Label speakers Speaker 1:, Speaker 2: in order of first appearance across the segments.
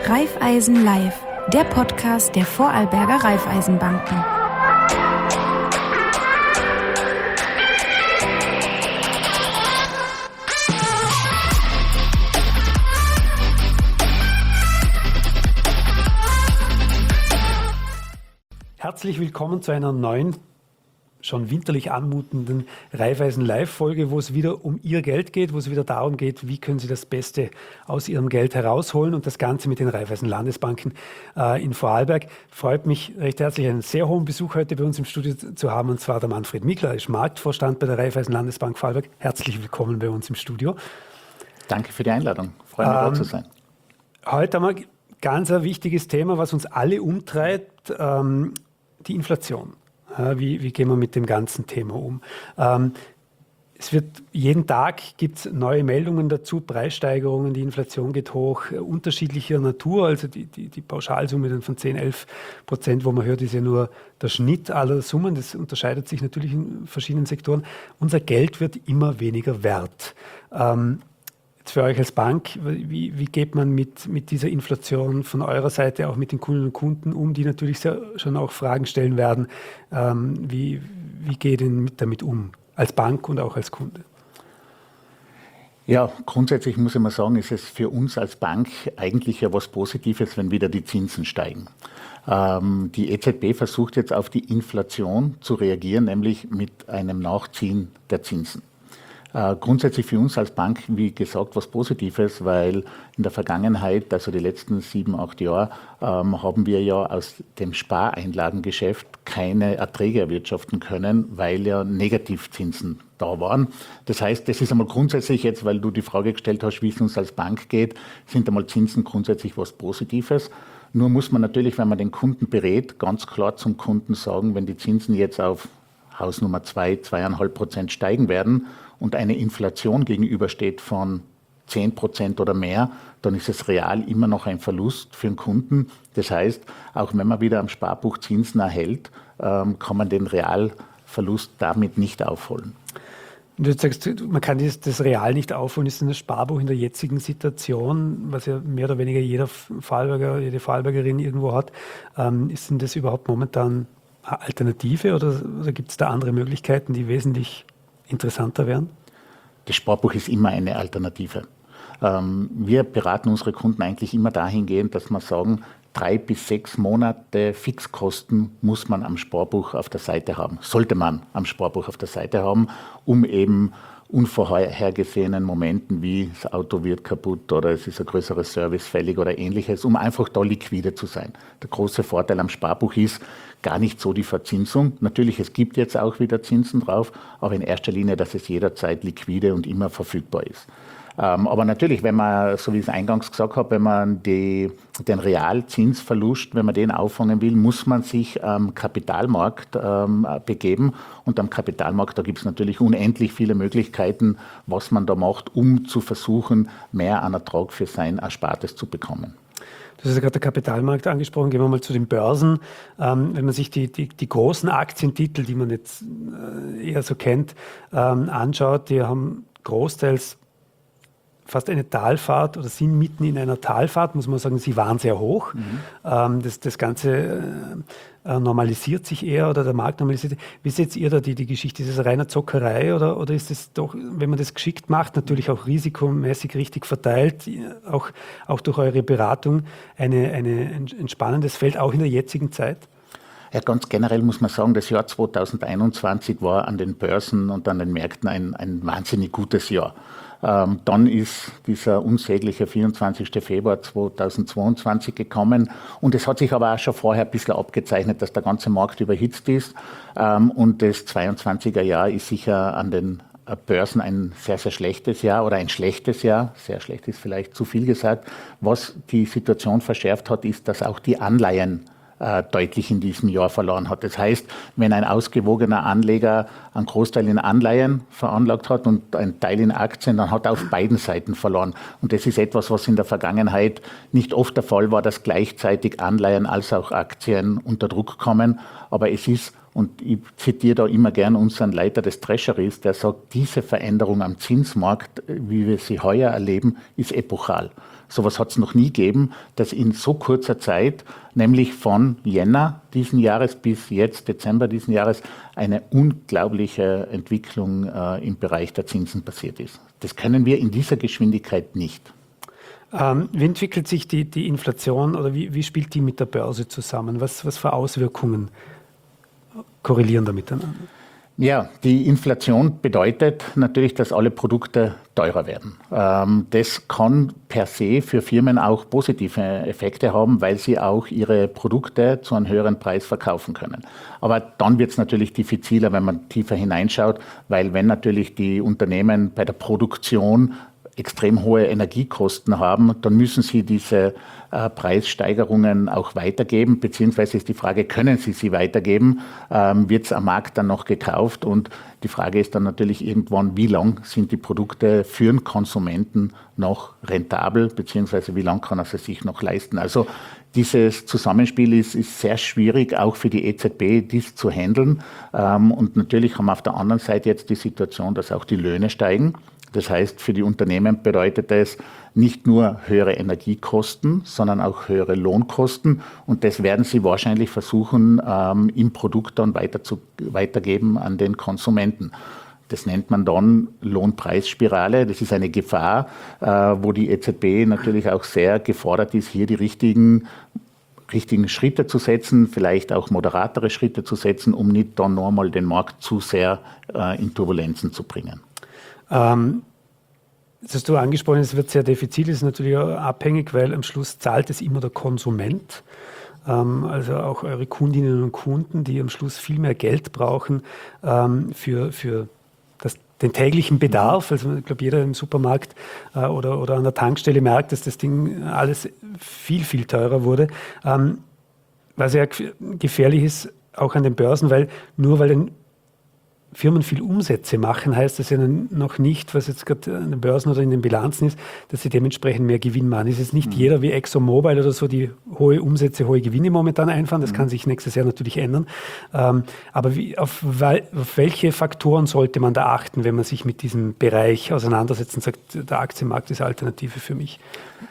Speaker 1: Raiffeisen Live, der Podcast der Vorarlberger Raiffeisenbanken.
Speaker 2: Herzlich willkommen zu einer neuen, schon winterlich anmutenden Raiffeisen Live-Folge, wo es wieder um Ihr Geld geht, wo es wieder darum geht, wie können Sie das Beste aus Ihrem Geld herausholen und das Ganze mit den Raiffeisen Landesbanken in Vorarlberg. Freut mich recht herzlich, einen sehr hohen Besuch heute bei uns im Studio zu haben, und zwar der Manfred Mikler, ist Marktvorstand bei der Raiffeisen Landesbank Vorarlberg. Herzlich willkommen bei uns im Studio.
Speaker 3: Danke für die Einladung. Freue mich, da zu sein. Heute
Speaker 2: haben wir ganz ein wichtiges Thema, was uns alle umtreibt, die Inflation. Wie gehen wir mit dem ganzen Thema um? Es wird jeden Tag gibt es neue Meldungen dazu, Preissteigerungen, die Inflation geht hoch, unterschiedlicher Natur. Also die Pauschalsumme dann von 10-11%, wo man hört, ist ja nur der Schnitt aller Summen. Das unterscheidet sich natürlich in verschiedenen Sektoren. Unser Geld wird immer weniger wert. Für euch als Bank, wie geht man mit dieser Inflation von eurer Seite, auch mit den Kundinnen und Kunden um, die natürlich schon auch Fragen stellen werden, wie geht ihr damit um, als Bank und auch als Kunde?
Speaker 3: Ja, grundsätzlich muss ich mal sagen, ist es für uns als Bank eigentlich ja was Positives, wenn wieder die Zinsen steigen. Die EZB versucht jetzt auf die Inflation zu reagieren, nämlich mit einem Nachziehen der Zinsen. Grundsätzlich für uns als Bank, wie gesagt, was Positives, weil in der Vergangenheit, also die letzten 7-8 Jahre, haben wir ja aus dem Spareinlagengeschäft keine Erträge erwirtschaften können, weil ja Negativzinsen da waren. Das heißt, das ist einmal grundsätzlich jetzt, weil du die Frage gestellt hast, wie es uns als Bank geht, sind einmal Zinsen grundsätzlich was Positives. Nur muss man natürlich, wenn man den Kunden berät, ganz klar zum Kunden sagen, wenn die Zinsen jetzt auf Hausnummer 2,5% steigen werden und eine Inflation gegenübersteht von 10% oder mehr, dann ist es real immer noch ein Verlust für den Kunden. Das heißt, auch wenn man wieder am Sparbuch Zinsen erhält, kann man den Realverlust damit nicht aufholen.
Speaker 2: Du sagst, man kann das real nicht aufholen, ist ein Sparbuch in der jetzigen Situation, was ja mehr oder weniger jeder Vorarlberger, jede Vorarlbergerin irgendwo hat. Ist denn das überhaupt momentan eine Alternative oder gibt es da andere Möglichkeiten, die wesentlich interessanter wären?
Speaker 3: Das Sparbuch ist immer eine Alternative. Wir beraten unsere Kunden eigentlich immer dahingehend, dass wir sagen, 3 bis 6 Monate Fixkosten muss man am Sparbuch auf der Seite haben, sollte man am Sparbuch auf der Seite haben, um eben unvorhergesehenen Momenten wie das Auto wird kaputt oder es ist ein größeres Service fällig oder ähnliches, um einfach da liquide zu sein. Der große Vorteil am Sparbuch ist gar nicht so die Verzinsung. Natürlich, es gibt jetzt auch wieder Zinsen drauf, aber in erster Linie, dass es jederzeit liquide und immer verfügbar ist. Aber natürlich, wenn man, so wie ich es eingangs gesagt habe, wenn man den Realzinsverlust, wenn man den auffangen will, muss man sich am Kapitalmarkt begeben. Und am Kapitalmarkt, da gibt es natürlich unendlich viele Möglichkeiten, was man da macht, um zu versuchen, mehr an Ertrag für sein Erspartes zu bekommen.
Speaker 2: Du hast ja gerade den Kapitalmarkt angesprochen. Gehen wir mal zu den Börsen. Wenn man sich die großen Aktientitel, die man jetzt eher so kennt, anschaut, die haben großteils fast eine Talfahrt oder sind mitten in einer Talfahrt, muss man sagen, sie waren sehr hoch. Das Ganze normalisiert sich eher oder der Markt normalisiert. Wie seht ihr da die Geschichte? Ist es reiner Zockerei oder ist es doch, wenn man das geschickt macht, natürlich auch risikomäßig richtig verteilt, auch durch eure Beratung, ein entspannendes Feld, auch in der jetzigen Zeit?
Speaker 3: Ja, ganz generell muss man sagen, das Jahr 2021 war an den Börsen und an den Märkten ein wahnsinnig gutes Jahr. Dann ist dieser unsägliche 24. Februar 2022 gekommen und es hat sich aber auch schon vorher ein bisschen abgezeichnet, dass der ganze Markt überhitzt ist und das 22er Jahr ist sicher an den Börsen ein sehr, sehr schlechtes Jahr oder ein schlechtes Jahr. Sehr schlecht ist vielleicht zu viel gesagt. Was die Situation verschärft hat, ist, dass auch die Anleihen deutlich in diesem Jahr verloren hat. Das heißt, wenn ein ausgewogener Anleger einen Großteil in Anleihen veranlagt hat und einen Teil in Aktien, dann hat er auf beiden Seiten verloren. Und das ist etwas, was in der Vergangenheit nicht oft der Fall war, dass gleichzeitig Anleihen als auch Aktien unter Druck kommen. Aber es ist Und ich zitiere da immer gern unseren Leiter des Treasuries, der sagt, diese Veränderung am Zinsmarkt, wie wir sie heuer erleben, ist epochal. Sowas hat es noch nie gegeben, dass in so kurzer Zeit, nämlich von Jänner diesen Jahres bis jetzt Dezember diesen Jahres, eine unglaubliche Entwicklung im Bereich der Zinsen passiert ist. Das können wir in dieser Geschwindigkeit nicht.
Speaker 2: Wie entwickelt sich die Inflation oder wie spielt die mit der Börse zusammen? Was für Auswirkungen korrelieren da miteinander? Ja,
Speaker 3: die Inflation bedeutet natürlich, dass alle Produkte teurer werden. Das kann per se für Firmen auch positive Effekte haben, weil sie auch ihre Produkte zu einem höheren Preis verkaufen können. Aber dann wird es natürlich diffiziler, wenn man tiefer hineinschaut, weil wenn natürlich die Unternehmen bei der Produktion extrem hohe Energiekosten haben, dann müssen sie diese Preissteigerungen auch weitergeben, beziehungsweise ist die Frage, können sie weitergeben, wird es am Markt dann noch gekauft und die Frage ist dann natürlich irgendwann, wie lang sind die Produkte für den Konsumenten noch rentabel, beziehungsweise wie lang kann er sie sich noch leisten. Also dieses Zusammenspiel ist sehr schwierig, auch für die EZB, dies zu handeln und natürlich haben wir auf der anderen Seite jetzt die Situation, dass auch die Löhne steigen. Das heißt, für die Unternehmen bedeutet das nicht nur höhere Energiekosten, sondern auch höhere Lohnkosten. Und das werden sie wahrscheinlich versuchen, im Produkt dann weitergeben an den Konsumenten. Das nennt man dann Lohnpreisspirale. Das ist eine Gefahr, wo die EZB natürlich auch sehr gefordert ist, hier die richtigen Schritte zu setzen, vielleicht auch moderatere Schritte zu setzen, um nicht dann nochmal den Markt zu sehr in Turbulenzen zu bringen.
Speaker 2: Das hast du angesprochen, es wird sehr defizit, ist natürlich auch abhängig, weil am Schluss zahlt es immer der Konsument. Also auch eure Kundinnen und Kunden, die am Schluss viel mehr Geld brauchen für den täglichen Bedarf. Also ich glaube, jeder im Supermarkt oder an der Tankstelle merkt, dass das Ding alles viel, viel teurer wurde. Was ja gefährlich ist, auch an den Börsen, weil den Firmen viel Umsätze machen, heißt das ja noch nicht, was jetzt gerade an den Börsen oder in den Bilanzen ist, dass sie dementsprechend mehr Gewinn machen. Es ist nicht jeder wie ExxonMobil oder so, die hohe Umsätze, hohe Gewinne momentan einfahren. Das kann sich nächstes Jahr natürlich ändern. Aber auf welche Faktoren sollte man da achten, wenn man sich mit diesem Bereich auseinandersetzt und sagt, der Aktienmarkt ist Alternative für mich?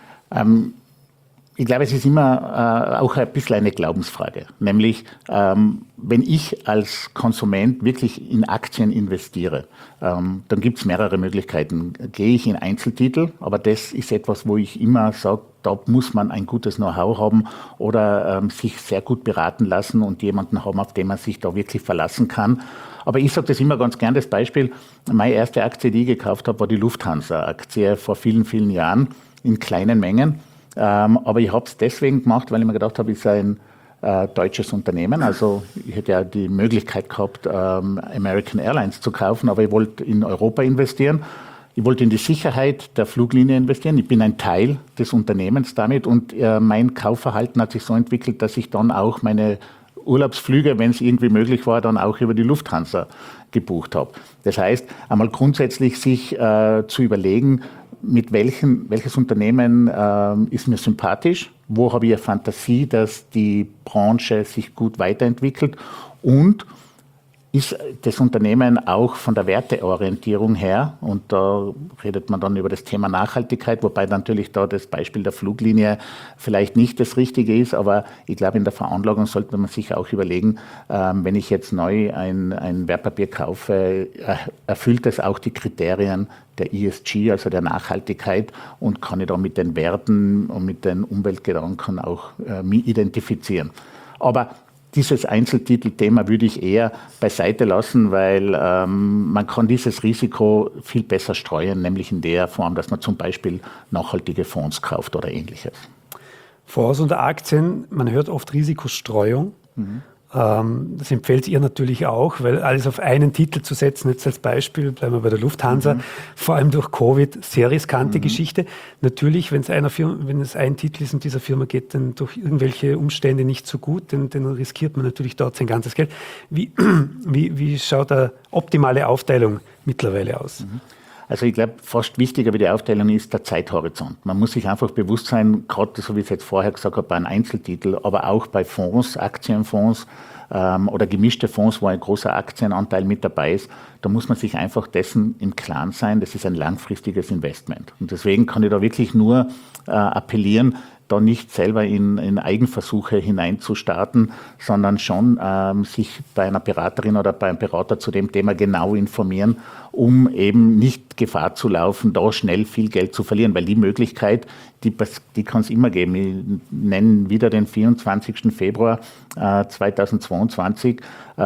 Speaker 3: Ich glaube, es ist immer auch ein bisschen eine Glaubensfrage. Nämlich, wenn ich als Konsument wirklich in Aktien investiere, dann gibt es mehrere Möglichkeiten. Gehe ich in Einzeltitel, aber das ist etwas, wo ich immer sage, da muss man ein gutes Know-how haben oder sich sehr gut beraten lassen und jemanden haben, auf den man sich da wirklich verlassen kann. Aber ich sage das immer ganz gern, das Beispiel, meine erste Aktie, die ich gekauft habe, war die Lufthansa-Aktie vor vielen, vielen Jahren in kleinen Mengen. Aber ich habe es deswegen gemacht, weil ich mir gedacht habe, es ist ein deutsches Unternehmen. Also ich hätte ja die Möglichkeit gehabt, American Airlines zu kaufen, aber ich wollte in Europa investieren. Ich wollte in die Sicherheit der Fluglinie investieren. Ich bin ein Teil des Unternehmens damit und mein Kaufverhalten hat sich so entwickelt, dass ich dann auch meine Urlaubsflüge, wenn es irgendwie möglich war, dann auch über die Lufthansa gebucht habe. Das heißt, einmal grundsätzlich sich zu überlegen, welches Unternehmen ist mir sympathisch, wo habe ich eine Fantasie, dass die Branche sich gut weiterentwickelt und ist das Unternehmen auch von der Werteorientierung her, und da redet man dann über das Thema Nachhaltigkeit, wobei natürlich da das Beispiel der Fluglinie vielleicht nicht das Richtige ist, aber ich glaube, in der Veranlagung sollte man sich auch überlegen, wenn ich jetzt neu ein Wertpapier kaufe, erfüllt es auch die Kriterien der ESG, also der Nachhaltigkeit, und kann ich da mit den Werten und mit den Umweltgedanken auch mich identifizieren. Aber dieses Einzeltitelthema würde ich eher beiseite lassen, weil man kann dieses Risiko viel besser streuen, nämlich in der Form, dass man zum Beispiel nachhaltige Fonds kauft oder Ähnliches.
Speaker 2: Fonds und Aktien, man hört oft Risikostreuung. Das empfiehlt ihr natürlich auch, weil alles auf einen Titel zu setzen, jetzt als Beispiel, bleiben wir bei der Lufthansa, vor allem durch Covid, sehr riskante Geschichte. Natürlich, wenn es ein Titel ist und dieser Firma geht dann durch irgendwelche Umstände nicht so gut, dann riskiert man natürlich dort sein ganzes Geld. Wie schaut eine optimale Aufteilung mittlerweile aus?
Speaker 3: Also ich glaube, fast wichtiger wie die Aufteilung ist der Zeithorizont. Man muss sich einfach bewusst sein, gerade so wie ich es jetzt vorher gesagt habe, bei einem Einzeltitel, aber auch bei Fonds, Aktienfonds oder gemischte Fonds, wo ein großer Aktienanteil mit dabei ist, da muss man sich einfach dessen im Klaren sein, das ist ein langfristiges Investment. Und deswegen kann ich da wirklich nur appellieren, da nicht selber in Eigenversuche hineinzustarten, sondern schon sich bei einer Beraterin oder bei einem Berater zu dem Thema genau informieren, um eben nicht Gefahr zu laufen, da schnell viel Geld zu verlieren, weil die Möglichkeit, die kann es immer geben. Ich nenne wieder den 24. Februar 2022.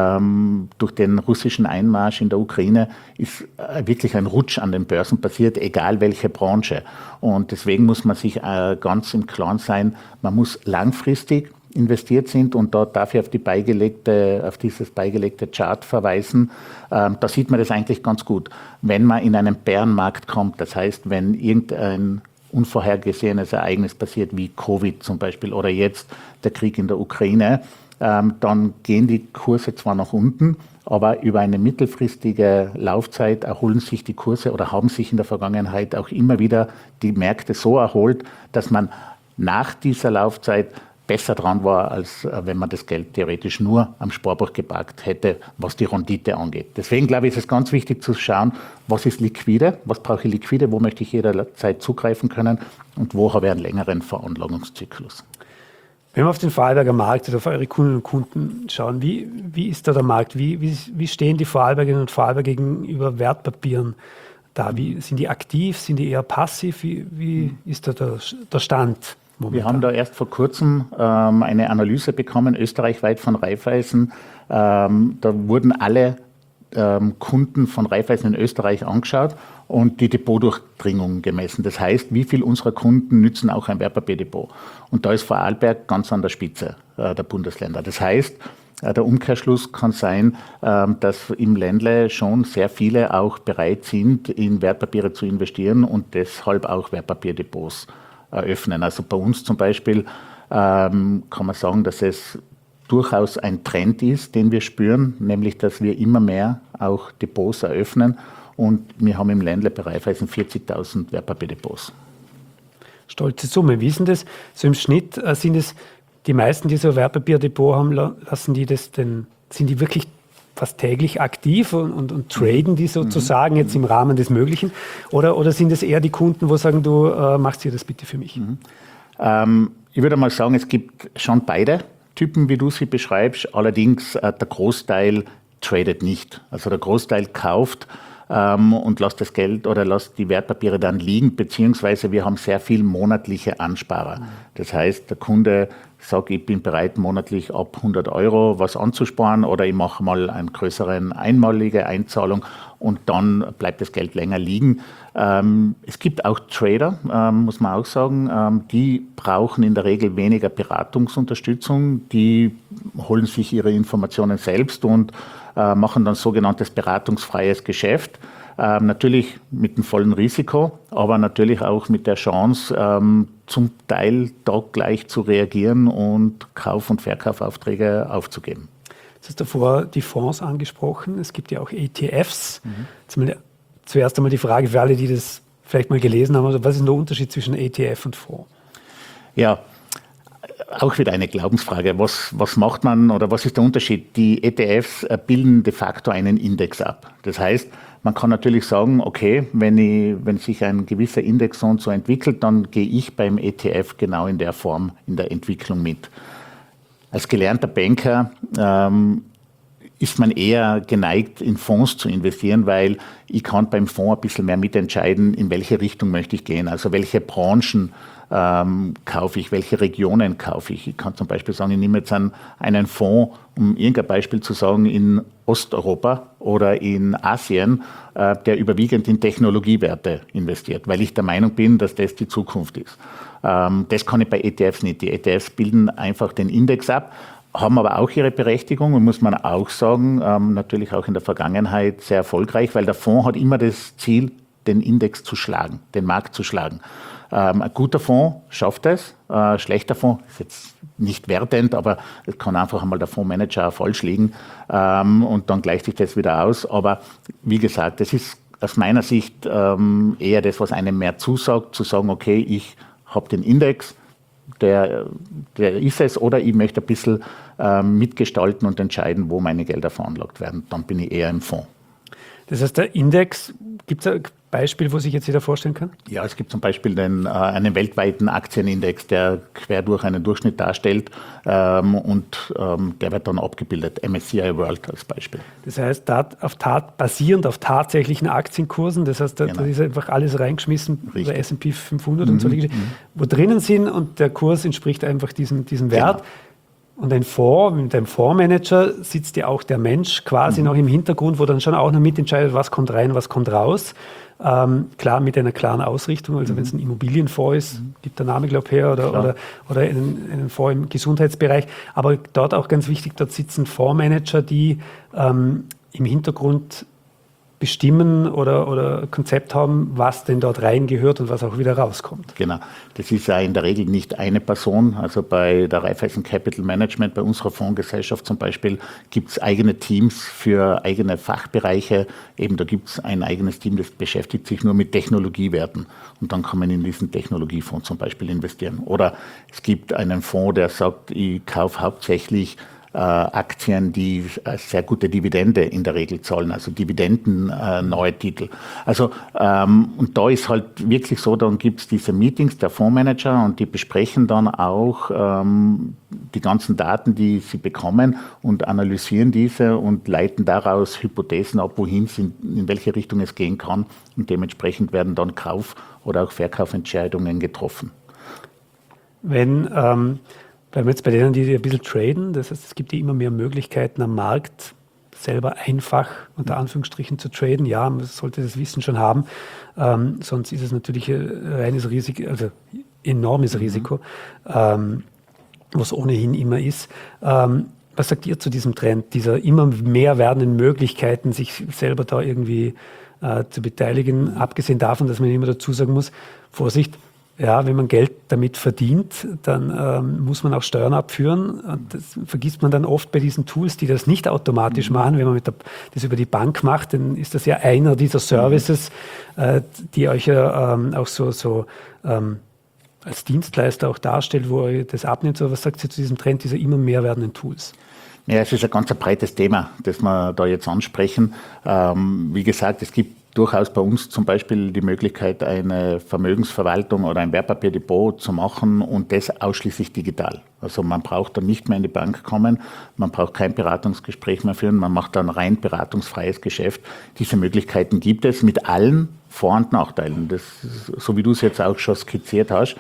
Speaker 3: Durch den russischen Einmarsch in der Ukraine ist wirklich ein Rutsch an den Börsen passiert, egal welche Branche. Und deswegen muss man sich ganz im Klaren sein, man muss langfristig investiert sind und da darf ich auf dieses beigelegte Chart verweisen. Da sieht man das eigentlich ganz gut. Wenn man in einen Bärenmarkt kommt, das heißt, wenn irgendein unvorhergesehenes Ereignis passiert, wie Covid zum Beispiel oder jetzt der Krieg in der Ukraine, dann gehen die Kurse zwar nach unten, aber über eine mittelfristige Laufzeit erholen sich die Kurse oder haben sich in der Vergangenheit auch immer wieder die Märkte so erholt, dass man nach dieser Laufzeit besser dran war, als wenn man das Geld theoretisch nur am Sparbuch geparkt hätte, was die Rendite angeht. Deswegen glaube ich, ist es ganz wichtig zu schauen, was ist liquide, was brauche ich liquide, wo möchte ich jederzeit zugreifen können und wo habe ich einen längeren Veranlagungszyklus.
Speaker 2: Wenn wir auf den Vorarlberger Markt oder auf eure Kunden und Kunden schauen, wie ist da der Markt? Wie stehen die Vorarlbergerinnen und Vorarlberger gegenüber Wertpapieren da? Sind die aktiv? Sind die eher passiv? Wie ist da der Stand momentan?
Speaker 3: Wir haben da erst vor kurzem eine Analyse bekommen, österreichweit von Raiffeisen. Da wurden alle Kunden von Raiffeisen in Österreich angeschaut und die Depotdurchdringung gemessen. Das heißt, wie viel unserer Kunden nützen auch ein Wertpapierdepot? Und da ist Vorarlberg ganz an der Spitze der Bundesländer. Das heißt, der Umkehrschluss kann sein, dass im Ländle schon sehr viele auch bereit sind, in Wertpapiere zu investieren und deshalb auch Wertpapierdepots eröffnen. Also bei uns zum Beispiel kann man sagen, dass es durchaus ein Trend ist, den wir spüren, nämlich dass wir immer mehr auch Depots eröffnen und wir haben im Ländle bei Raiffeisen 40.000 Wertpapierdepots.
Speaker 2: Stolze Summe. Wie ist denn das? So im Schnitt sind es die meisten, die so ein Wertpapierdepot haben, sind die wirklich fast täglich aktiv und traden die sozusagen jetzt im Rahmen des Möglichen? Oder sind es eher die Kunden, wo sagen, du machst hier das bitte für mich?
Speaker 3: Ich würde mal sagen, es gibt schon beide Typen, wie du sie beschreibst. Allerdings der Großteil tradet nicht. Also der Großteil kauft und lässt das Geld oder lässt die Wertpapiere dann liegen, beziehungsweise wir haben sehr viel monatliche Ansparer. Das heißt, der Kunde sagt, ich bin bereit, monatlich ab 100 € was anzusparen oder ich mache mal eine größere einmalige Einzahlung und dann bleibt das Geld länger liegen. Es gibt auch Trader, muss man auch sagen, die brauchen in der Regel weniger Beratungsunterstützung, die holen sich ihre Informationen selbst und machen dann sogenanntes beratungsfreies Geschäft. Natürlich mit dem vollen Risiko, aber natürlich auch mit der Chance, zum Teil da gleich zu reagieren und Kauf- und Verkaufaufträge aufzugeben.
Speaker 2: Du hast davor die Fonds angesprochen. Es gibt ja auch ETFs. Zuerst einmal die Frage für alle, die das vielleicht mal gelesen haben. Also was ist der Unterschied zwischen ETF und Fonds?
Speaker 3: Ja, auch wieder eine Glaubensfrage. Was macht man oder was ist der Unterschied? Die ETFs bilden de facto einen Index ab. Das heißt, man kann natürlich sagen, okay, wenn sich ein gewisser Index so und so entwickelt, dann gehe ich beim ETF genau in der Form, in der Entwicklung mit. Als gelernter Banker ist man eher geneigt, in Fonds zu investieren, weil ich kann beim Fonds ein bisschen mehr mitentscheiden, in welche Richtung möchte ich gehen, also welche Branchen kaufe ich, welche Regionen kaufe ich. Ich kann zum Beispiel sagen, ich nehme jetzt einen Fonds, um irgendein Beispiel zu sagen, in Osteuropa oder in Asien, der überwiegend in Technologiewerte investiert, weil ich der Meinung bin, dass das die Zukunft ist. Das kann ich bei ETFs nicht. Die ETFs bilden einfach den Index ab, haben aber auch ihre Berechtigung und muss man auch sagen, natürlich auch in der Vergangenheit sehr erfolgreich, weil der Fonds hat immer das Ziel, den Index zu schlagen, den Markt zu schlagen. Ein guter Fonds schafft es, ein schlechter Fonds ist jetzt nicht wertend, aber es kann einfach einmal der Fondsmanager falsch liegen und dann gleicht sich das wieder aus. Aber wie gesagt, es ist aus meiner Sicht eher das, was einem mehr zusagt, zu sagen, okay, ich habe den Index, der ist es, oder ich möchte ein bisschen mitgestalten und entscheiden, wo meine Gelder veranlagt werden. Dann bin ich eher im Fonds.
Speaker 2: Das heißt, der Index, gibt es ein Beispiel, wo sich jetzt jeder vorstellen kann?
Speaker 3: Ja, es gibt zum Beispiel einen weltweiten Aktienindex, der quer durch einen Durchschnitt darstellt und der wird dann abgebildet, MSCI World als Beispiel.
Speaker 2: Das heißt, basierend auf tatsächlichen Aktienkursen, das heißt, da ist einfach alles reingeschmissen, bei S&P 500 und so, wo drinnen sind und der Kurs entspricht einfach diesem Wert. Genau. Und mit einem Fondsmanager sitzt ja auch der Mensch quasi noch im Hintergrund, wo dann schon auch noch mitentscheidet, was kommt rein, was kommt raus. Klar, mit einer klaren Ausrichtung. Also wenn es ein Immobilienfonds ist, gibt der Name, glaube ich, her, oder einen Fonds im Gesundheitsbereich. Aber dort auch ganz wichtig, dort sitzen Fondsmanager, die im Hintergrund bestimmen oder Konzept haben, was denn dort reingehört und was auch wieder rauskommt.
Speaker 3: Genau. Das ist ja in der Regel nicht eine Person. Also bei der Raiffeisen Capital Management, bei unserer Fondsgesellschaft zum Beispiel, gibt es eigene Teams für eigene Fachbereiche. Eben da gibt es ein eigenes Team, das beschäftigt sich nur mit Technologiewerten. Und dann kann man in diesen Technologiefonds zum Beispiel investieren. Oder es gibt einen Fonds, der sagt, ich kaufe hauptsächlich Aktien, die sehr gute Dividende in der Regel zahlen, also dividendenneue Titel. Also und da ist halt wirklich so, dann gibt es diese Meetings der Fondsmanager und die besprechen dann auch die ganzen Daten, die sie bekommen und analysieren diese und leiten daraus Hypothesen ab, wohin es in welche Richtung es gehen kann und dementsprechend werden dann Kauf- oder auch Verkaufentscheidungen getroffen.
Speaker 2: Bleiben wir jetzt bei denen, die ein bisschen traden. Das heißt, es gibt ja immer mehr Möglichkeiten am Markt, selber einfach, unter Anführungsstrichen, zu traden. Ja, man sollte das Wissen schon haben. Sonst ist es natürlich ein reines Risiko, also enormes Risiko, was ohnehin immer ist. Was sagt ihr zu diesem Trend, dieser immer mehr werdenden Möglichkeiten, sich selber da irgendwie zu beteiligen? Abgesehen davon, dass man immer dazu sagen muss, Vorsicht, ja, wenn man Geld damit verdient, dann muss man auch Steuern abführen. Und das vergisst man dann oft bei diesen Tools, die das nicht automatisch machen. Wenn man das über die Bank macht, dann ist das ja einer dieser Services, die euch ja auch so als Dienstleister auch darstellt, wo ihr das abnimmt. Aber was sagt ihr zu diesem Trend dieser immer mehr werdenden Tools?
Speaker 3: Ja, es ist ein ganz breites Thema, das wir da jetzt ansprechen. Wie gesagt, es gibt durchaus bei uns zum Beispiel die Möglichkeit, eine Vermögensverwaltung oder ein Wertpapierdepot zu machen und das ausschließlich digital. Also man braucht dann nicht mehr in die Bank kommen, man braucht kein Beratungsgespräch mehr führen, man macht dann rein beratungsfreies Geschäft. Diese Möglichkeiten gibt es mit allen Vor- und Nachteilen, das, so wie du es jetzt auch schon skizziert hast.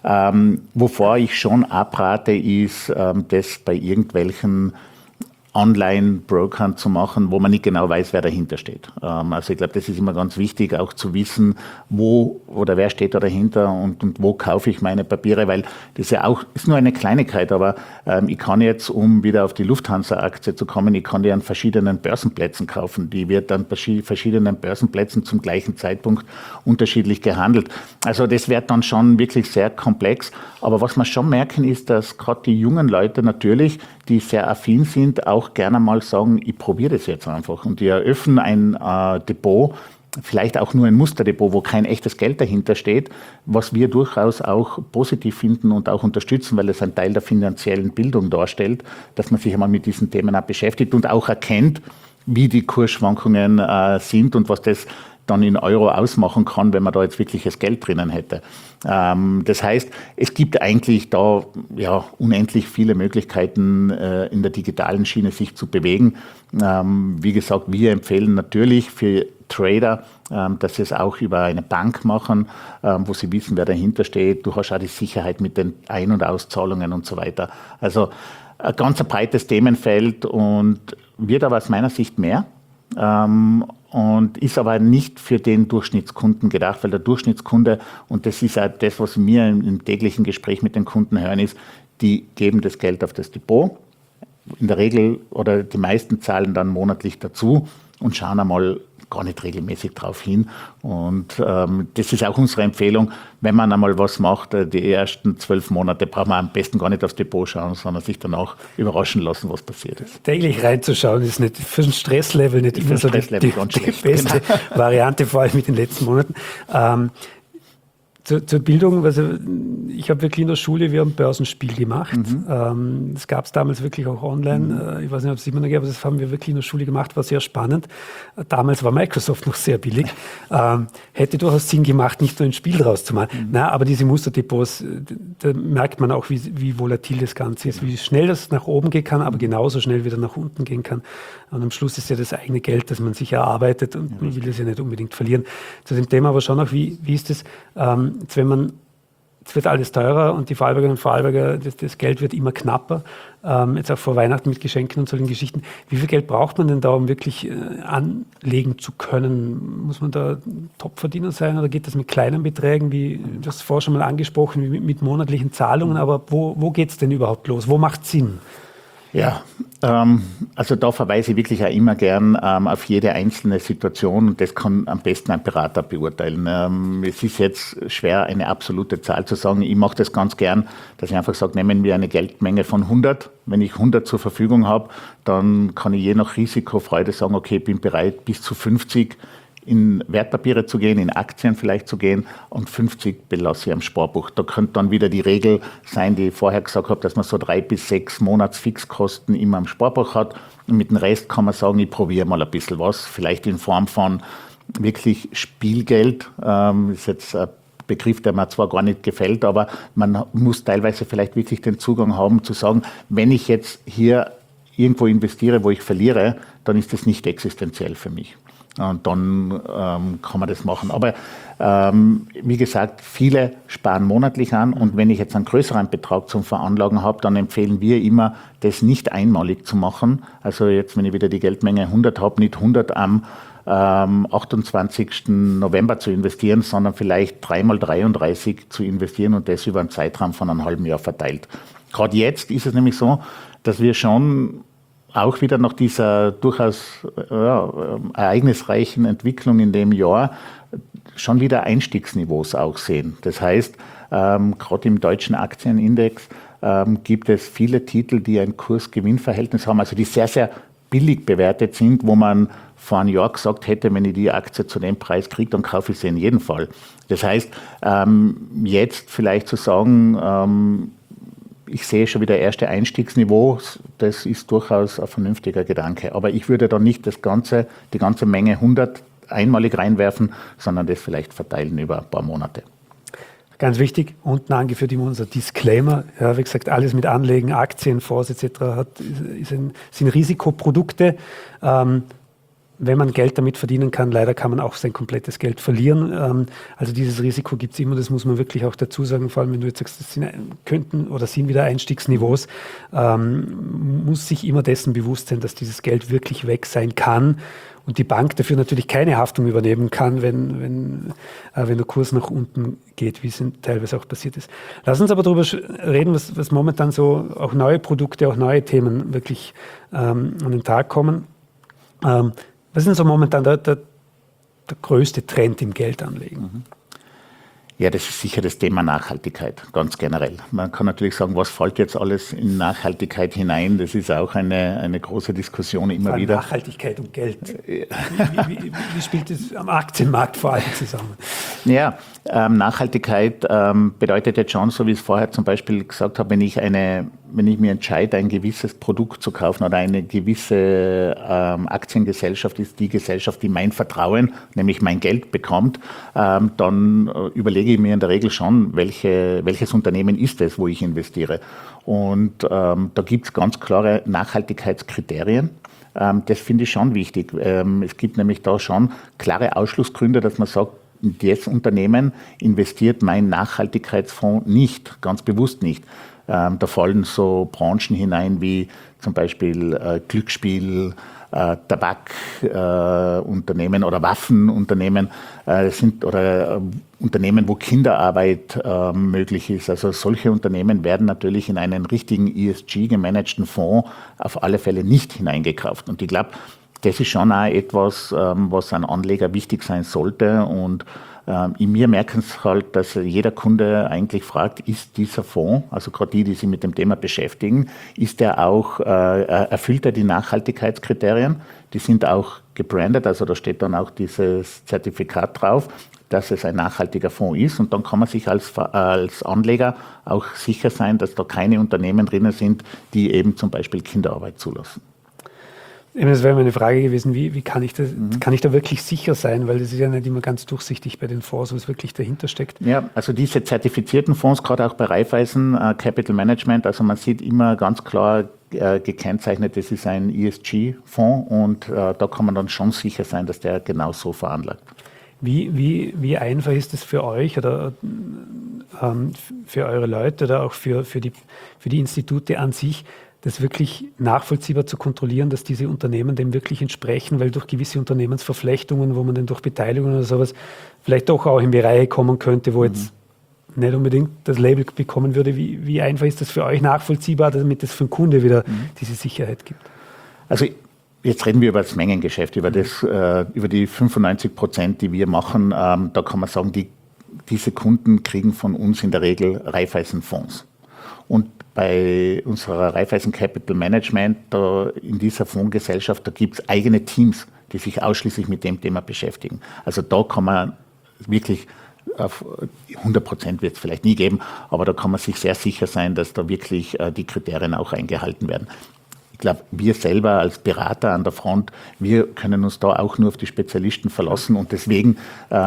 Speaker 3: Wovor ich schon abrate, ist, das bei irgendwelchen Online-Brokern zu machen, wo man nicht genau weiß, wer dahinter steht. Also ich glaube, das ist immer ganz wichtig, auch zu wissen, wo oder wer steht da dahinter und wo kaufe ich meine Papiere, weil das ja auch, ist nur eine Kleinigkeit, aber ich kann jetzt, um wieder auf die Lufthansa-Aktie zu kommen, ich kann die an verschiedenen Börsenplätzen kaufen. Die wird an verschiedenen Börsenplätzen zum gleichen Zeitpunkt unterschiedlich gehandelt. Also das wird dann schon wirklich sehr komplex. Aber was wir schon merken, ist, dass gerade die jungen Leute natürlich, die sehr affin sind, auch gerne mal sagen, ich probiere das jetzt einfach. Und die eröffnen ein Depot, vielleicht auch nur ein Musterdepot, wo kein echtes Geld dahinter steht, was wir durchaus auch positiv finden und auch unterstützen, weil es ein Teil der finanziellen Bildung darstellt, dass man sich einmal mit diesen Themen auch beschäftigt und auch erkennt, wie die Kursschwankungen sind und was das dann in Euro ausmachen kann, wenn man da jetzt wirkliches Geld drinnen hätte. Das heißt, es gibt eigentlich da ja unendlich viele Möglichkeiten in der digitalen Schiene sich zu bewegen. Wie gesagt, wir empfehlen natürlich für Trader, dass sie es auch über eine Bank machen, wo sie wissen, wer dahinter steht. Du hast auch die Sicherheit mit den Ein- und Auszahlungen und so weiter. Also ein ganz breites Themenfeld und wird aber aus meiner Sicht mehr. Und ist aber nicht für den Durchschnittskunden gedacht, weil der Durchschnittskunde, und das ist auch das, was wir im täglichen Gespräch mit den Kunden hören, ist, die geben das Geld auf das Depot, in der Regel oder die meisten zahlen dann monatlich dazu und schauen einmal gar nicht regelmäßig drauf hin. Und das ist auch unsere Empfehlung, wenn man einmal was macht, die ersten 12 Monate braucht man am besten gar nicht aufs Depot schauen, sondern sich dann auch überraschen lassen, was passiert ist.
Speaker 2: Täglich reinzuschauen ist nicht für ein Stresslevel nicht immer so die beste Variante, vor allem mit den letzten Monaten. Zur Bildung, also ich habe wirklich in der Schule, wir haben Börsenspiel gemacht. Das gab es damals wirklich auch online. Ich weiß nicht, ob es immer noch gibt, aber das haben wir wirklich in der Schule gemacht, war sehr spannend. Damals war Microsoft noch sehr billig. Hätte durchaus Sinn gemacht, nicht nur ein Spiel draus zu machen. Na, aber diese Musterdepots, da merkt man auch, wie volatil das Ganze ist, wie schnell das nach oben gehen kann, aber genauso schnell wieder nach unten gehen kann. Und am Schluss ist ja das eigene Geld, das man sich erarbeitet und man will das ja nicht unbedingt verlieren. Zu dem Thema aber schon auch, wie ist das, jetzt wird alles teurer und die Vorarlbergerinnen und Vorarlberger, das Geld wird immer knapper, jetzt auch vor Weihnachten mit Geschenken und solchen Geschichten. Wie viel Geld braucht man denn da, um wirklich anlegen zu können? Muss man da Topverdiener sein oder geht das mit kleinen Beträgen, wie du hast vorher schon mal angesprochen, wie mit monatlichen Zahlungen, aber wo geht es denn überhaupt los? Wo macht es Sinn?
Speaker 3: Ja, also da verweise ich wirklich auch immer gern auf jede einzelne Situation und das kann am besten ein Berater beurteilen. Es ist jetzt schwer, eine absolute Zahl zu sagen. Ich mache das ganz gern, dass ich einfach sage, nehmen wir eine Geldmenge von 100. Wenn ich 100 zur Verfügung habe, dann kann ich je nach Risikofreude sagen, okay, ich bin bereit, bis zu 50 in Wertpapiere zu gehen, in Aktien vielleicht zu gehen und 50 belasse ich am Sparbuch. Da könnte dann wieder die Regel sein, die ich vorher gesagt habe, dass man so 3 bis 6 Monats Fixkosten immer am Sparbuch hat. Und mit dem Rest kann man sagen, ich probiere mal ein bisschen was, vielleicht in Form von wirklich Spielgeld. Ist jetzt ein Begriff, der mir zwar gar nicht gefällt, aber man muss teilweise vielleicht wirklich den Zugang haben, zu sagen, wenn ich jetzt hier irgendwo investiere, wo ich verliere, dann ist das nicht existenziell für mich. Und dann kann man das machen. Aber wie gesagt, viele sparen monatlich an. Und wenn ich jetzt einen größeren Betrag zum Veranlagen habe, dann empfehlen wir immer, das nicht einmalig zu machen. Also jetzt, wenn ich wieder die Geldmenge 100 habe, nicht 100 am 28. November zu investieren, sondern vielleicht 3x33 zu investieren und das über einen Zeitraum von einem halben Jahr verteilt. Gerade jetzt ist es nämlich so, dass wir schon auch wieder nach dieser durchaus ereignisreichen Entwicklung in dem Jahr schon wieder Einstiegsniveaus auch sehen. Das heißt, gerade im deutschen Aktienindex gibt es viele Titel, die ein Kurs-Gewinn-Verhältnis haben, also die sehr, sehr billig bewertet sind, wo man vor einem Jahr gesagt hätte, wenn ich die Aktie zu dem Preis kriege, dann kaufe ich sie in jedem Fall. Das heißt, jetzt vielleicht zu sagen, ich sehe schon wieder erste Einstiegsniveaus, das ist durchaus ein vernünftiger Gedanke. Aber ich würde dann nicht die ganze Menge 100 einmalig reinwerfen, sondern das vielleicht verteilen über ein paar Monate.
Speaker 2: Ganz wichtig, unten angeführt immer unser Disclaimer. Ja, wie gesagt, alles mit Anlegen, Aktien, Fonds etc. sind Risikoprodukte. Wenn man Geld damit verdienen kann, leider kann man auch sein komplettes Geld verlieren. Also dieses Risiko gibt es immer, das muss man wirklich auch dazu sagen, vor allem wenn du jetzt sagst, das sind wieder Einstiegsniveaus, muss sich immer dessen bewusst sein, dass dieses Geld wirklich weg sein kann und die Bank dafür natürlich keine Haftung übernehmen kann, wenn der Kurs nach unten geht, wie es teilweise auch passiert ist. Lass uns aber darüber reden, was momentan so auch neue Produkte, auch neue Themen wirklich an den Tag kommen. Was ist denn so momentan der größte Trend im Geldanlegen?
Speaker 3: Ja, das ist sicher das Thema Nachhaltigkeit, ganz generell. Man kann natürlich sagen, was fällt jetzt alles in Nachhaltigkeit hinein? Das ist auch eine große Diskussion immer wieder.
Speaker 2: Nachhaltigkeit und Geld. Wie spielt das am Aktienmarkt vor allem zusammen?
Speaker 3: Ja, Nachhaltigkeit bedeutet jetzt schon, so wie ich es vorher zum Beispiel gesagt habe, wenn ich mir entscheide, ein gewisses Produkt zu kaufen oder eine gewisse Aktiengesellschaft ist die Gesellschaft, die mein Vertrauen, nämlich mein Geld bekommt, dann überlege ich mir in der Regel schon, welches Unternehmen ist es, wo ich investiere. Und da gibt es ganz klare Nachhaltigkeitskriterien. Das finde ich schon wichtig. Es gibt nämlich da schon klare Ausschlussgründe, dass man sagt, das Unternehmen investiert mein Nachhaltigkeitsfonds nicht, ganz bewusst nicht. Da fallen so Branchen hinein wie zum Beispiel Glücksspiel, Tabakunternehmen oder Waffenunternehmen oder Unternehmen, wo Kinderarbeit möglich ist. Also solche Unternehmen werden natürlich in einen richtigen ESG gemanagten Fonds auf alle Fälle nicht hineingekauft. Und ich glaube, das ist schon auch etwas, was einem Anleger wichtig sein sollte. Und mir merken es halt, dass jeder Kunde eigentlich fragt, ist dieser Fonds, also gerade die sich mit dem Thema beschäftigen, ist der auch, erfüllt er die Nachhaltigkeitskriterien? Die sind auch gebrandet, also da steht dann auch dieses Zertifikat drauf, dass es ein nachhaltiger Fonds ist. Und dann kann man sich als Anleger auch sicher sein, dass da keine Unternehmen drin sind, die eben zum Beispiel Kinderarbeit zulassen.
Speaker 2: Das wäre meine Frage gewesen, wie kann ich da wirklich sicher sein, weil das ist ja nicht immer ganz durchsichtig bei den Fonds, was wirklich dahinter steckt.
Speaker 3: Ja, also diese zertifizierten Fonds, gerade auch bei Raiffeisen Capital Management, also man sieht immer ganz klar gekennzeichnet, das ist ein ESG-Fonds und da kann man dann schon sicher sein, dass der genau so veranlagt.
Speaker 2: Wie einfach ist es für euch oder für eure Leute oder auch für die Institute an sich, das wirklich nachvollziehbar zu kontrollieren, dass diese Unternehmen dem wirklich entsprechen, weil durch gewisse Unternehmensverflechtungen, wo man dann durch Beteiligung oder sowas vielleicht doch auch in Bereiche kommen könnte, wo jetzt nicht unbedingt das Label bekommen würde. Wie einfach ist das für euch nachvollziehbar, damit es für den Kunde wieder diese Sicherheit gibt?
Speaker 3: Also jetzt reden wir über das Mengengeschäft, über die 95%, die wir machen. Da kann man sagen, diese Kunden kriegen von uns in der Regel Raiffeisen-Fonds. Und bei unserer Raiffeisen Capital Management, in dieser Fondsgesellschaft, da gibt es eigene Teams, die sich ausschließlich mit dem Thema beschäftigen. Also da kann man wirklich, auf 100% wird es vielleicht nie geben, aber da kann man sich sehr sicher sein, dass da wirklich die Kriterien auch eingehalten werden. Ich glaube, wir selber als Berater an der Front, wir können uns da auch nur auf die Spezialisten verlassen und deswegen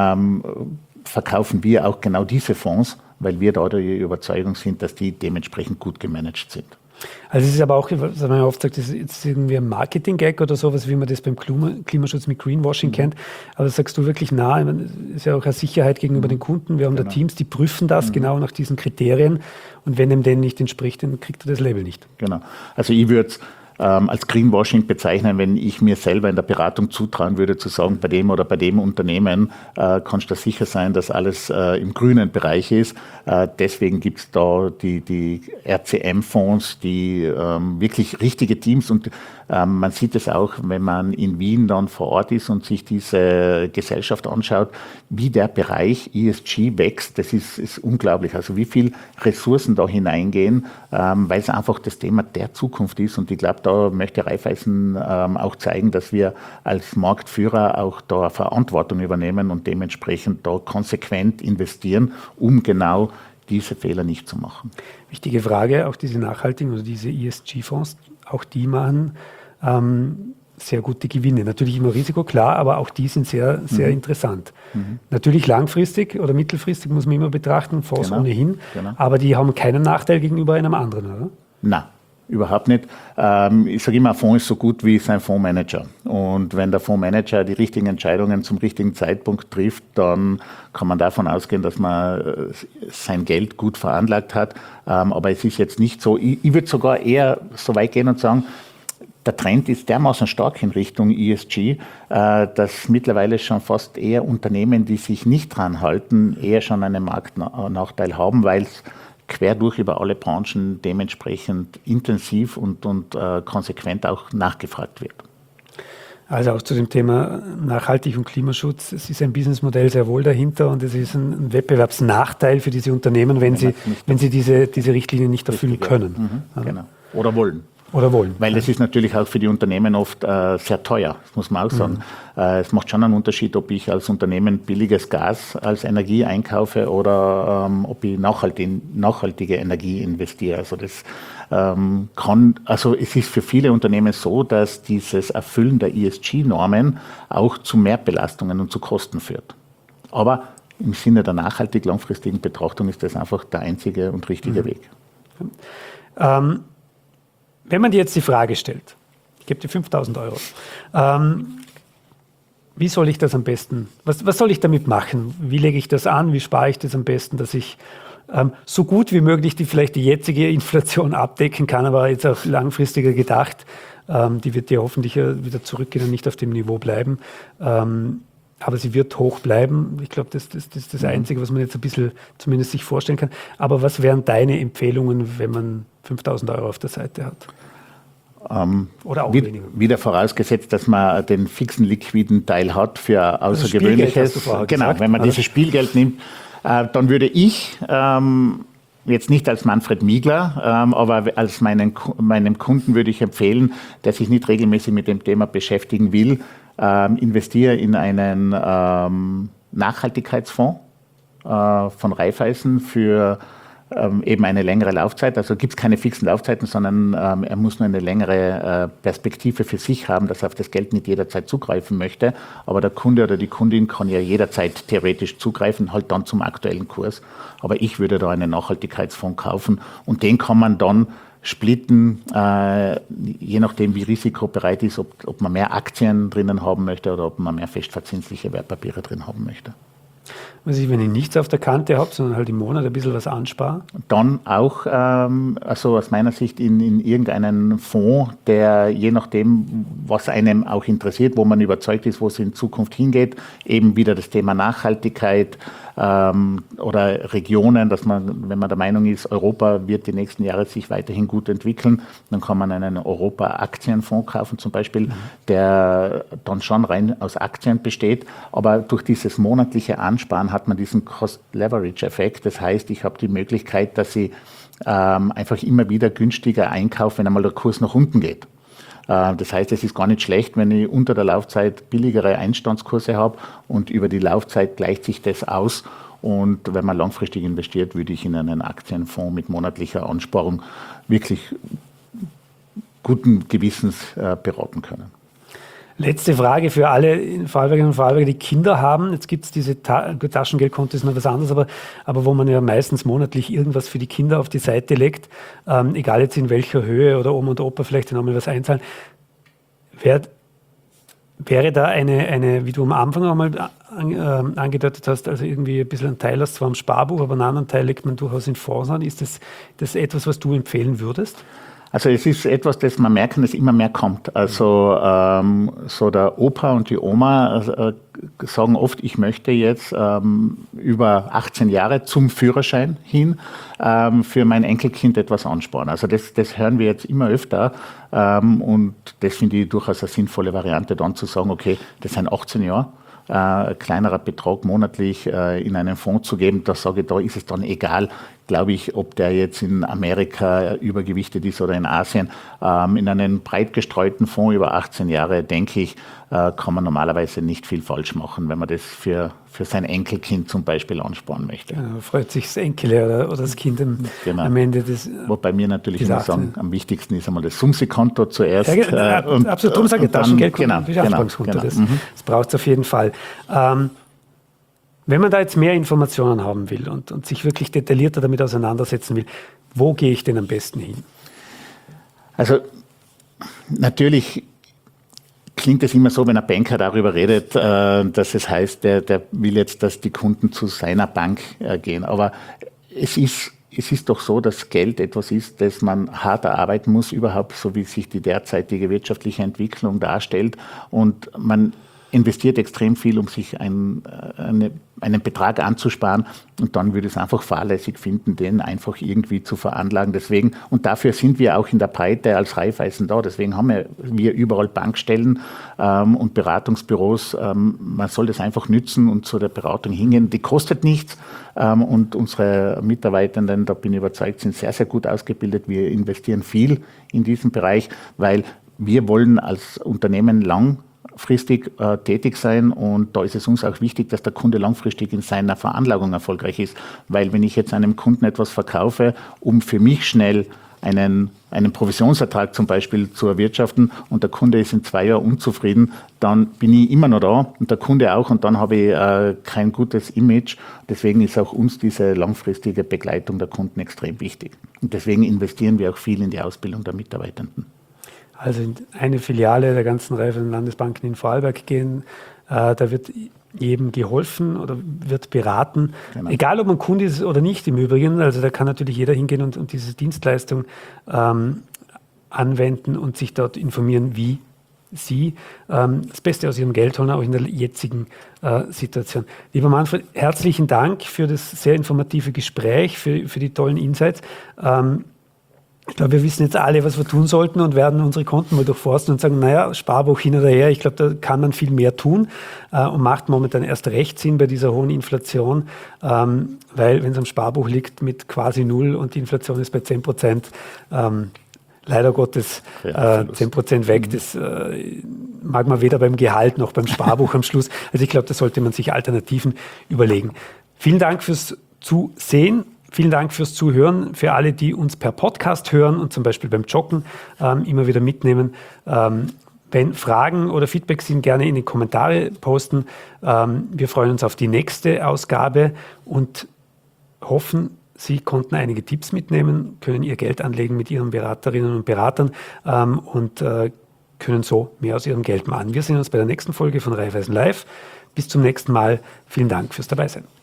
Speaker 3: verkaufen wir auch genau diese Fonds, weil wir da der Überzeugung sind, dass die dementsprechend gut gemanagt sind.
Speaker 2: Also es ist aber auch, was man ja oft sagt, das ist jetzt irgendwie ein Marketing-Gag oder sowas, wie man das beim Klimaschutz mit Greenwashing kennt. Aber das sagst du wirklich nah, ist ja auch eine Sicherheit gegenüber den Kunden. Wir haben da Teams, die prüfen das genau nach diesen Kriterien und wenn dem denen nicht entspricht, dann kriegt er das Label nicht.
Speaker 3: Genau. Also ich würde es als Greenwashing bezeichnen, wenn ich mir selber in der Beratung zutrauen würde, zu sagen, bei dem oder bei dem Unternehmen kannst du sicher sein, dass alles im grünen Bereich ist. Deswegen gibt es da die RCM-Fonds, die wirklich richtige Teams und man sieht es auch, wenn man in Wien dann vor Ort ist und sich diese Gesellschaft anschaut, wie der Bereich ESG wächst, das ist unglaublich. Also wie viel Ressourcen da hineingehen, weil es einfach das Thema der Zukunft ist. Und ich glaube, da möchte Raiffeisen auch zeigen, dass wir als Marktführer auch da Verantwortung übernehmen und dementsprechend da konsequent investieren, um genau diese Fehler nicht zu machen.
Speaker 2: Wichtige Frage, auch diese nachhaltigen oder diese ESG-Fonds, auch die machen sehr gute Gewinne. Natürlich immer Risiko, klar, aber auch die sind sehr, sehr interessant. Natürlich langfristig oder mittelfristig muss man immer betrachten, Fonds ohnehin, aber die haben keinen Nachteil gegenüber einem anderen, oder?
Speaker 3: Nein. Überhaupt nicht. Ich sage immer, ein Fonds ist so gut wie sein Fondsmanager. Und wenn der Fondsmanager die richtigen Entscheidungen zum richtigen Zeitpunkt trifft, dann kann man davon ausgehen, dass man sein Geld gut veranlagt hat. Aber es ist jetzt nicht so, ich würde sogar eher so weit gehen und sagen, der Trend ist dermaßen stark in Richtung ESG, dass mittlerweile schon fast eher Unternehmen, die sich nicht dran halten, eher schon einen Marktnachteil haben, weil es quer durch über alle Branchen dementsprechend intensiv und konsequent auch nachgefragt wird.
Speaker 2: Also auch zu dem Thema Nachhaltig und Klimaschutz. Es ist ein Businessmodell sehr wohl dahinter und es ist ein Wettbewerbsnachteil für diese Unternehmen, wenn sie diese Richtlinien nicht erfüllen können.
Speaker 3: Genau. Oder wollen. Weil das ist natürlich auch für die Unternehmen oft sehr teuer, das muss man auch sagen. Es macht schon einen Unterschied, ob ich als Unternehmen billiges Gas als Energie einkaufe oder ob ich nachhaltige Energie investiere. Also das es ist für viele Unternehmen so, dass dieses Erfüllen der ESG-Normen auch zu Mehrbelastungen und zu Kosten führt. Aber im Sinne der nachhaltig langfristigen Betrachtung ist das einfach der einzige und richtige Weg.
Speaker 2: Wenn man dir jetzt die Frage stellt, ich gebe dir 5.000 €, wie soll ich das am besten, was soll ich damit machen? Wie lege ich das an? Wie spare ich das am besten, dass ich so gut wie möglich vielleicht die jetzige Inflation abdecken kann, aber jetzt auch langfristiger gedacht, die wird ja hoffentlich wieder zurückgehen und nicht auf dem Niveau bleiben. Aber sie wird hoch bleiben. Ich glaube, das ist das Einzige, was man jetzt ein bisschen zumindest sich vorstellen kann. Aber was wären deine Empfehlungen, wenn man 5.000 € auf der Seite hat? Oder auch weniger.
Speaker 3: Wieder vorausgesetzt, dass man den fixen liquiden Teil hat für Außergewöhnliches. Genau, wenn man dieses Spielgeld nimmt, dann würde ich jetzt nicht als Manfred Miegler, aber als meinem Kunden würde ich empfehlen, der sich nicht regelmäßig mit dem Thema beschäftigen will, investiere in einen Nachhaltigkeitsfonds von Raiffeisen für eben eine längere Laufzeit. Also gibt es keine fixen Laufzeiten, sondern er muss nur eine längere Perspektive für sich haben, dass er auf das Geld nicht jederzeit zugreifen möchte. Aber der Kunde oder die Kundin kann ja jederzeit theoretisch zugreifen, halt dann zum aktuellen Kurs. Aber ich würde da einen Nachhaltigkeitsfonds kaufen und den kann man dann splitten, je nachdem wie risikobereit ist, ob man mehr Aktien drinnen haben möchte oder ob man mehr festverzinsliche Wertpapiere drin haben möchte.
Speaker 2: Also wenn ich nichts auf der Kante habe, sondern halt im Monat ein bisschen was anspare?
Speaker 3: Dann auch, also aus meiner Sicht in irgendeinen Fonds, der je nachdem, was einem auch interessiert, wo man überzeugt ist, wo es in Zukunft hingeht, eben wieder das Thema Nachhaltigkeit oder Regionen, dass man, wenn man der Meinung ist, Europa wird die nächsten Jahre sich weiterhin gut entwickeln, dann kann man einen Europa-Aktienfonds kaufen zum Beispiel, der dann schon rein aus Aktien besteht, aber durch dieses monatliche Ansparen hat man diesen Cost-Leverage-Effekt. Das heißt, ich habe die Möglichkeit, dass ich einfach immer wieder günstiger einkaufe, wenn einmal der Kurs nach unten geht. Das heißt, es ist gar nicht schlecht, wenn ich unter der Laufzeit billigere Einstandskurse habe und über die Laufzeit gleicht sich das aus. Und wenn man langfristig investiert, würde ich in einen Aktienfonds mit monatlicher Ansparung wirklich guten Gewissens beraten können.
Speaker 2: Letzte Frage für alle Vorarlbergerinnen und Vorarlberger, die Kinder haben. Jetzt gibt es diese Taschengeldkonto, ist noch was anderes, aber wo man ja meistens monatlich irgendwas für die Kinder auf die Seite legt, egal jetzt in welcher Höhe oder Oma und Opa vielleicht nochmal was einzahlen. Wäre da eine, wie du am Anfang auch mal angedeutet hast, also irgendwie ein bisschen ein Teil aus zwar am Sparbuch, aber einen anderen Teil legt man durchaus in Fonds an. Ist das etwas, was du empfehlen würdest?
Speaker 3: Also es ist etwas, das man merken, dass immer mehr kommt. Also so der Opa und die Oma sagen oft, ich möchte jetzt über 18 Jahre zum Führerschein hin für mein Enkelkind etwas ansparen. Also das hören wir jetzt immer öfter und das finde ich durchaus eine sinnvolle Variante, dann zu sagen, okay, das sind 18 Jahre. Ein kleinerer Betrag monatlich in einen Fonds zu geben, da sage ich, da ist es dann egal, glaube ich, ob der jetzt in Amerika übergewichtet ist oder in Asien. In einen breit gestreuten Fonds über 18 Jahre, denke ich, kann man normalerweise nicht viel falsch machen, wenn man das für sein Enkelkind zum Beispiel ansparen möchte.
Speaker 2: Ja, freut sich das Enkel oder das Kind am Ende des.
Speaker 3: Wobei mir natürlich immer sagen, am wichtigsten ist einmal das Sumsi-Konto zuerst.
Speaker 2: Ja, absolut, darum sage ich Taschengeldkonto und Beschaffungskonto.
Speaker 3: Genau.
Speaker 2: Das braucht es auf jeden Fall. Wenn man da jetzt mehr Informationen haben will und sich wirklich detaillierter damit auseinandersetzen will, wo gehe ich denn am besten hin?
Speaker 3: Also natürlich klingt es immer so, wenn ein Banker darüber redet, dass es heißt, der will jetzt, dass die Kunden zu seiner Bank gehen. Aber es ist doch so, dass Geld etwas ist, das man hart erarbeiten muss, überhaupt so wie sich die derzeitige wirtschaftliche Entwicklung darstellt. Und man investiert extrem viel, um sich einen Betrag anzusparen und dann würde es einfach fahrlässig finden, den einfach irgendwie zu veranlagen. Deswegen, und dafür sind wir auch in der Breite als Raiffeisen da, deswegen haben wir überall Bankstellen und Beratungsbüros. Man soll das einfach nützen und zu der Beratung hingehen. Die kostet nichts und unsere Mitarbeitenden, da bin ich überzeugt, sind sehr, sehr gut ausgebildet. Wir investieren viel in diesen Bereich, weil wir wollen als Unternehmen langfristig tätig sein und da ist es uns auch wichtig, dass der Kunde langfristig in seiner Veranlagung erfolgreich ist, weil wenn ich jetzt einem Kunden etwas verkaufe, um für mich schnell einen Provisionsertrag zum Beispiel zu erwirtschaften und der Kunde ist in 2 Jahren unzufrieden, dann bin ich immer noch da und der Kunde auch und dann habe ich kein gutes Image. Deswegen ist auch uns diese langfristige Begleitung der Kunden extrem wichtig und deswegen investieren wir auch viel in die Ausbildung der Mitarbeitenden.
Speaker 2: Also in eine Filiale der ganzen Raiffeisen Landesbanken in Vorarlberg gehen, da wird jedem geholfen oder wird beraten, genau. Egal ob man Kunde ist oder nicht im Übrigen, also da kann natürlich jeder hingehen und diese Dienstleistung anwenden und sich dort informieren, wie Sie das Beste aus Ihrem Geld holen, auch in der jetzigen Situation. Lieber Manfred, herzlichen Dank für das sehr informative Gespräch, für die tollen Insights. Ich glaube, wir wissen jetzt alle, was wir tun sollten und werden unsere Konten mal durchforsten und sagen, naja, Sparbuch hin oder her, ich glaube, da kann man viel mehr tun und macht momentan erst recht Sinn bei dieser hohen Inflation, weil wenn es am Sparbuch liegt mit quasi 0 und die Inflation ist bei 10%, leider Gottes 10% weg, das mag man weder beim Gehalt noch beim Sparbuch am Schluss. Also ich glaube, da sollte man sich Alternativen überlegen. Vielen Dank fürs Zusehen. Vielen Dank fürs Zuhören, für alle, die uns per Podcast hören und zum Beispiel beim Joggen immer wieder mitnehmen. Wenn Fragen oder Feedback sind, gerne in die Kommentare posten. Wir freuen uns auf die nächste Ausgabe und hoffen, Sie konnten einige Tipps mitnehmen, können Ihr Geld anlegen mit Ihren Beraterinnen und Beratern und können so mehr aus Ihrem Geld machen. Wir sehen uns bei der nächsten Folge von Raiffeisen Live. Bis zum nächsten Mal. Vielen Dank fürs Dabeisein.